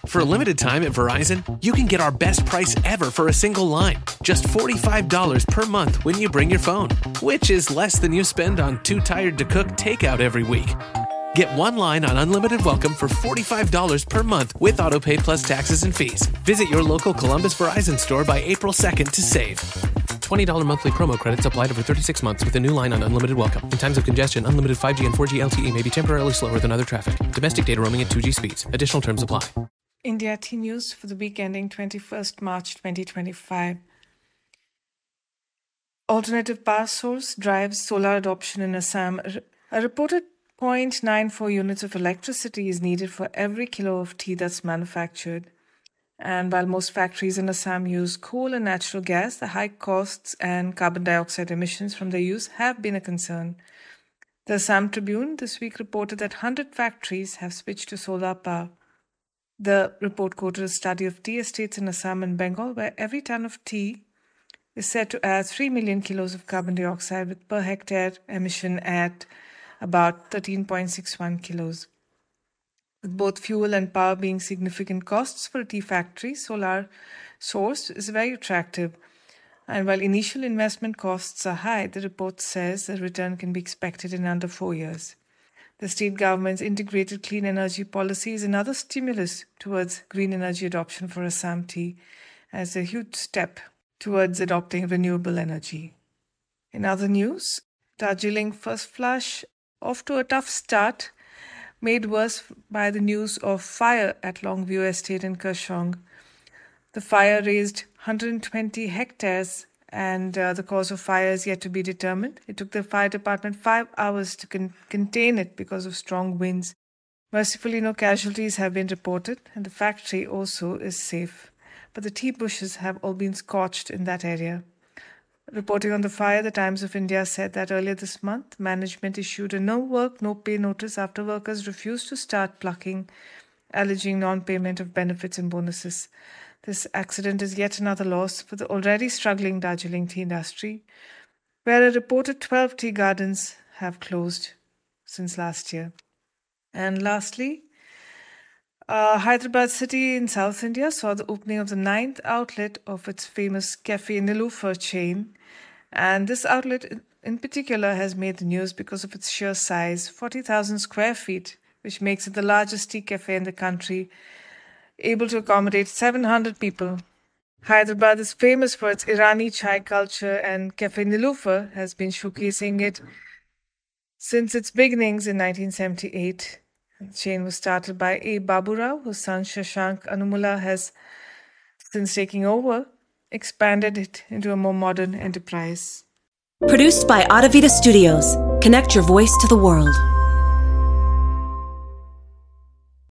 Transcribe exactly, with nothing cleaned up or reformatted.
For a limited time at Verizon, you can get our best price ever for a single line. Just forty-five dollars per month when you bring your phone, which is less than you spend on Too Tired to Cook takeout every week. Get one line on Unlimited Welcome for forty-five dollars per month with AutoPay plus taxes and fees. Visit your local Columbus Verizon store by April second to save. twenty dollars monthly promo credits applied over thirty-six months with a new line on Unlimited Welcome. In times of congestion, unlimited five G and four G L T E may be temporarily slower than other traffic. Domestic data roaming at two G speeds. Additional terms apply. India T News for the week ending twenty-first March twenty twenty-five. Alternative power source drives solar adoption in Assam. A reported zero point nine four units of electricity is needed for every kilo of tea that's manufactured. And while most factories in Assam use coal and natural gas, the high costs and carbon dioxide emissions from their use have been a concern. The Assam Tribune this week reported that one hundred factories have switched to solar power. The report quoted a study of tea estates in Assam and Bengal, where every ton of tea is said to add three million kilos of carbon dioxide, with per hectare emission at about thirteen point six one kilos. With both fuel and power being significant costs for a tea factory, solar source is very attractive. And while initial investment costs are high, the report says the return can be expected in under four years. The state government's integrated clean energy policy is another stimulus towards green energy adoption for Assam tea, as a huge step towards adopting renewable energy. In other news, Darjeeling first flush off to a tough start, made worse by the news of fire at Longview Estate in Kershong. The fire razed one hundred twenty hectares, and uh, the cause of fire is yet to be determined. It took the fire department five hours to con- contain it because of strong winds. Mercifully, no casualties have been reported, and the factory also is safe. But the tea bushes have all been scorched in that area. Reporting on the fire, the Times of India said that earlier this month, management issued a no-work, no-pay notice after workers refused to start plucking, alleging non-payment of benefits and bonuses. This accident is yet another loss for the already struggling Darjeeling tea industry, where a reported twelve tea gardens have closed since last year. And lastly, Uh, Hyderabad city in South India saw the opening of the ninth outlet of its famous Cafe Niloofar chain. And this outlet in, in particular has made the news because of its sheer size, forty thousand square feet, which makes it the largest tea cafe in the country, able to accommodate seven hundred people. Hyderabad is famous for its Irani chai culture, and Cafe Niloofar has been showcasing it since its beginnings in nineteen seventy-eight. The chain was started by A. Baburao, whose son Shashank Anumula has, since taking over, expanded it into a more modern enterprise. Produced by Adavita Studios. Connect your voice to the world.